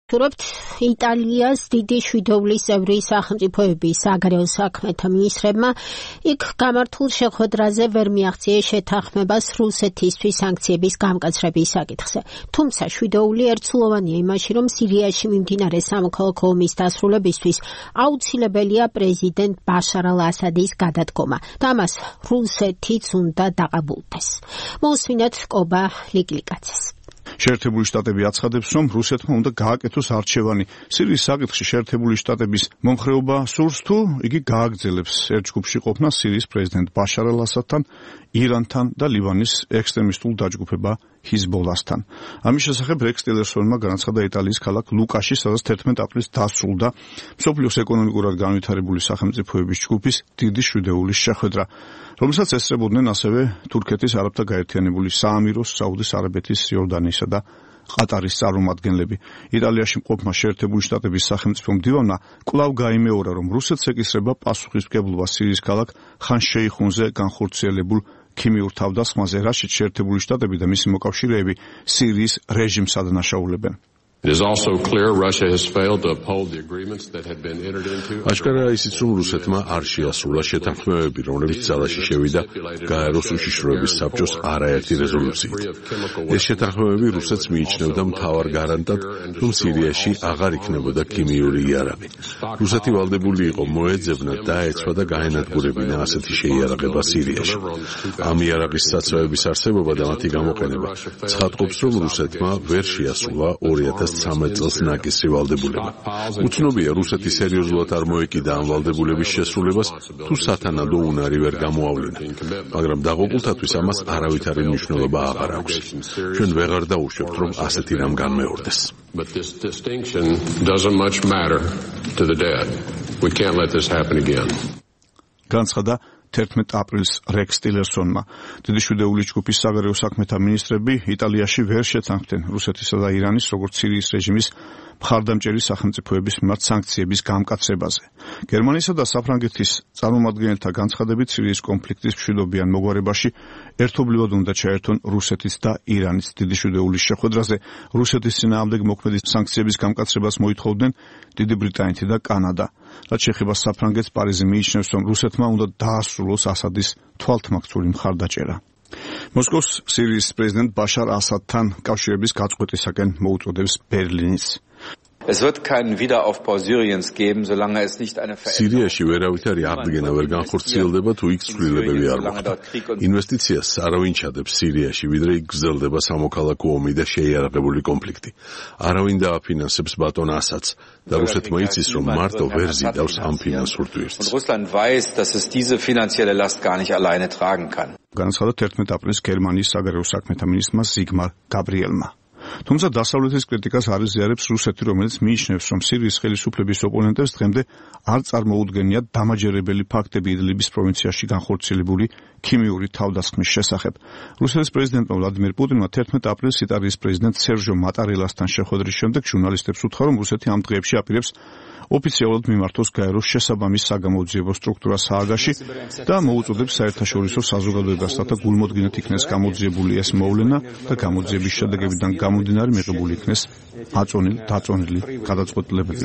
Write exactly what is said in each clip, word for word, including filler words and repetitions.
Turobთ იტალიას დიდი შვიდობის წევრი სახელმწიფოების საგარეო საქმეთა მინისტრებმა იქ გამართულ შეხვედრაზე ვერ მიაღწიეს შეთანხმებას რუსეთისთვის სანქციების გამკაცრების საკითხზე. Თუმცა შვიდეული ერთსულოვანია იმაში, რომ სირიაში მიმდინარე სამოქალაქო ომის დასრულებისთვის აუცილებელია პრეზიდენტ ბაშარ ალ-ასადის გადადგომა და ამას რუსეთიც უნდა დაყებულდეს. მოусმინოთ კობა ლიკლიკაძეს. შეერთებული შტატები აცხადებს, რომ რუსეთმა უნდა გააკეთოს არჩევანი. სირიის საკითხში შეერთებული შტატების მომხრეობა სურს თუ იგი გააგრძელებს ერთ ჯგუფში ყოფნა სირიის პრეზიდენტ ბაშარ ალ-ასადთან, ირანთან და ლიბანის ექსტრემისტულ დაჯგუფება ჰიზბოლასთან. ამის შესახებ რეკს ტილერსონმა განაცხადა იტალიის ქალაქ ლუკაში, სადაც თერთმეტ აპრილს დასრულდა მსოფლიოს ეკონომიკურად განვითარებული სახელმწიფოების ჯგუფის დიდი შვიდეულის შეხვედრა, რომელსაც ესწრებოდნენ ასევე თურქეთის არაბთა გაერთიანებული საამიროს, საუდის არაბეთის, იორდანიისა და ყატარის წარმომადგენლები. იტალიაში მყოფმა შეერთებული შტატების სახელმწიფო მდივანმა კვლავ გაიმეორა, რომ რუსეთს ეკისრება პასუხისმგებლობა სირიის ქალაქ ხან შეიხუნზე განხორციელებულ ქიმიურ თავდასხმაზე, რაშიც შეერთებული შტატები და მისი მოკავშირეები სირიის რეჟიმს ადანაშაულებენ. It is also clear Russia has failed to uphold the agreements that had been entered into. Აშკარაა ისიც, რომ რუსეთმა არ შეასრულა შეთანხმებები, რომლებიც ძალაში შევიდა გაეროს უშიშროების საბჭოს არაერთი რეზოლუციით. ეს შეთანხმებები რუსეთს მიიჩნევდა მთავარ გარანტად, რომ სირიაში აღარ იქნებოდა ქიმიური იარაღი. რუსეთი ვალდებული იყო მოეძებნა, დაეცვა და გაენადგურებინა ასეთი შეიარაღება სირიაში. ამ იარაღის საცავების არსებობა და მათი გამოყენება ცხადყოფს, რომ რუსეთმა ვერ შეასრულა ორი ათას ცხრამეტ წელს ნაკისრი ვალდებულება. უცნობია რუსეთი სერიოზულად არ მოეკიდა ამ ვალდებულების შესრულებას, თუ სათანადო უნარი ვერ გამოავლინა. მაგრამ დაღუპულთათვის ამას არავითარი მნიშვნელობა აღარ აქვს. ჩვენ ვეღარ დაუშვებთ, რომ ასეთი რამ განმეორდეს. But this distinction doesn't much matter to the dead. We can't let this happen again. განცხადა თერთმეტ აპრილს რეკს ტილერსონმა. დიდი შვიდეული ჯგუფის საგარეო საქმეთა მინისტრები იტალიაში ვერ შეთანხმდნენ რუსეთისა და ირანის, როგორც სირიის რეჟიმის მხარდამჭერი სახელმწიფოების მიმართ სანქციების გამკაცრებაზე. გერმანიისა და საფრანგეთის წარმომადგენელთა განცხადებით სირიის კონფლიქტის მშვიდობიან მოგვარებაში ერთობლივად უნდა ჩაერთონ რუსეთის და ირანის. დიდი შვიდეულის შეხვედრაზე რუსეთის წინააღმდეგ მოქმედი სანქციების გამკაცრებას მოითხოვდნენ დიდი ბრიტანეთი და კანადა. რაც შეეხება საფრანგეთს, პარიზი მიიჩნევს, რომ რუსეთმა უნდა დაასრულოს ასადის თვალთმაქცური მხარდაჭერა. მოსკოვს სირიის პრეზიდენტ ბაშარ ასადთან კავშირების გაწყვეტისაკენ მოუწოდებს ბერლინიც. Es wird keinen Wiederaufbau Syriens geben, solange es nicht eine სირიაში ვერავითარი აღდგენა ვერ განხორციელდება, თუ იქ ცვლილებები არ მოხდა. ინვესტიციას არავინ ჩადებს სირიაში, ვიდრე იქ გრძელდება სამოქალაქო ომი და შეიარაღებული კონფლიქტი. არავინ დააფინანსებს ბატონ ასადს და რუსეთმა იცის, რომ მარტო ვერ ზიდავს ამ ფინანსურ ტვირთს. Und Russland weiß, dass es diese finanzielle Last gar nicht alleine tragen kann. განაცხადა თერთმეტ აპრილს გერმანიის საგარეო საქმეთა მინისტრმა ზიგმარ გაბრიელმა. თუმცა დასავლეთის კრიტიკას არ იზიარებს რუსეთი, რომელიც მიიჩნევს, რომ სირიის ხელისუფლების ოპონენტებს დღემდე არ წარმოუდგენიათ დამაჯერებელი ფაქტები იდლიბის პროვინციაში განხორციელებული ქიმიური თავდასხმის შესახებ. რუსეთის პრეზიდენტმა ვლადიმირ პუტინმა თერთმეტ აპრილს იტალიის პრეზიდენტ სერჟო მატარელასთან შეხვედრის შემდეგ ჟურნალისტებს უთხრა, რომ რუსეთი ამ დღეებში აპირებს ოფიციალურად მიმართოს გაეროს შესაბამის საგამოძიებო სტრუქტურა სააგაში და მოუწოდებს საერთაშორისო საზოგადოებას, რათა გულმოდგინედ იქნეს გამოძიებული ეს მოვლენა და გამოძიების შედეგებიდან გამომდინარე მიღებული იქნეს აწონილი დაწონილი გადაწყვეტილებები.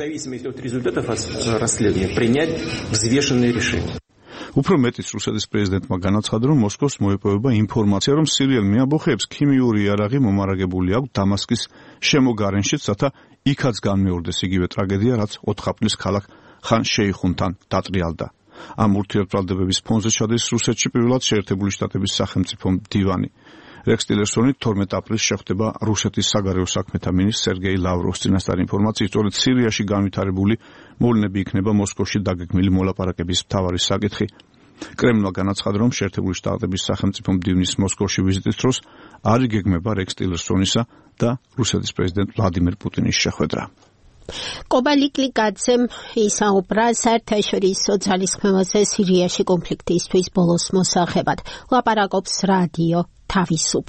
უფრო მეტიც რუსეთის პრეზიდენტმა განაცხადა, რომ მოსკოვს მოეპოვება ინფორმაცია, რომ სირიელ მეამბოხეებს ქიმიური იარაღი მომარაგებული აქვს დამასკის შემოგარენშიც, რათა იქაც განმეორდეს იგივე ტრაგედია, რაც ოთხ აპრილს ქალაქ ხან შეიხუნთან დატრიალდა. ამ ურთიერთბრალდებების ფონზე ჩადის რუსეთში პირველად შეერთებული შტატების სახელმწიფო მდივანი. რეკს ტილერსონი თორმეტ აპრილს შეხვდება რუსეთის საგარეო საქმეთა მინისტრ სერგეი ლავროვს. წინასწარი ინფორმაციით, სწორედ სირიაში განვითარებული მოვლენები იქნება მოსკოვში დაგეგმილი მოლაპარაკების მთავარი საკითხი. კრემლმა განაცხადა, რომ შეერთებული შტატების სახელმწიფო მდივნის მოსკოვში ვიზიტის დროს არ იგეგმება რეკს ტილერსონისა და რუსეთის პრეზიდენტ ვლადიმირ პუტინის შეხვედრა. კობა ლიკლიკაძემ ისაუბრა საერთაშორისო ძალისხმევაზე სირიაში კონფლიქტისთვის ბოლოს მოსახებად. ლაპარაკობს რადიო თავისუფლება.